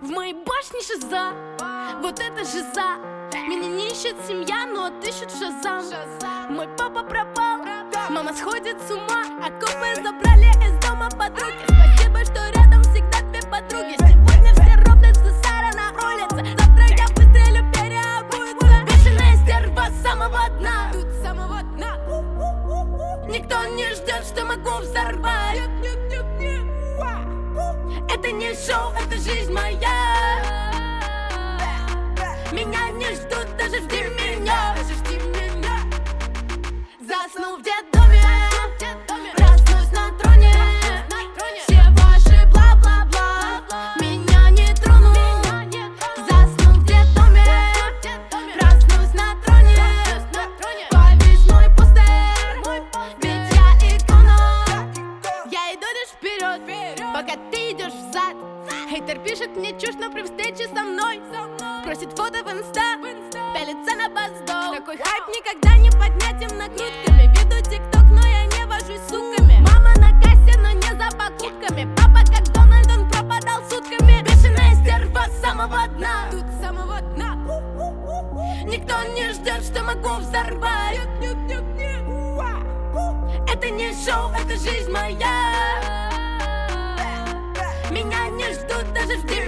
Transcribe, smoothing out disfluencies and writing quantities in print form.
В моей башне шиза, вот это жиза. Меня не ищет семья, но отыщут шазам. Мой папа пропал, мама сходит с ума. А копы забрали из дома подруги. Спасибо, что рядом всегда две подруги. Сегодня все рофлят с Сара на улице. Завтра я выстрелю, переобуется. Бешеная стерва с самого дна. Тут с самого дна. Никто не ждет, что могу взорвать. Это не шоу, это жизнь моя. Меня не ждут, даже жди меня. Засну в детдоме, проснусь на троне. Все ваши бла-бла-бла меня не тронут. Засну в детдоме, проснусь на троне. Повесь мой постер, ведь я икона. Я иду лишь вперед, пока ты идешь взад. Хейтер пишет мне чушь, но при встрече со мной просит фото в инста, пялится на баздол. Такой хайп никогда не поднятен накрутками. Веду тикток, но я не вожусь с суками. Мама на кассе, но не за покупками. Папа как Дональд, он пропадал сутками. Бешеная стерва с самого дна. Тут с самого дна. Никто не ждет, что могу взорвать. Это не шоу, это жизнь моя. Меня не ждут, даже жди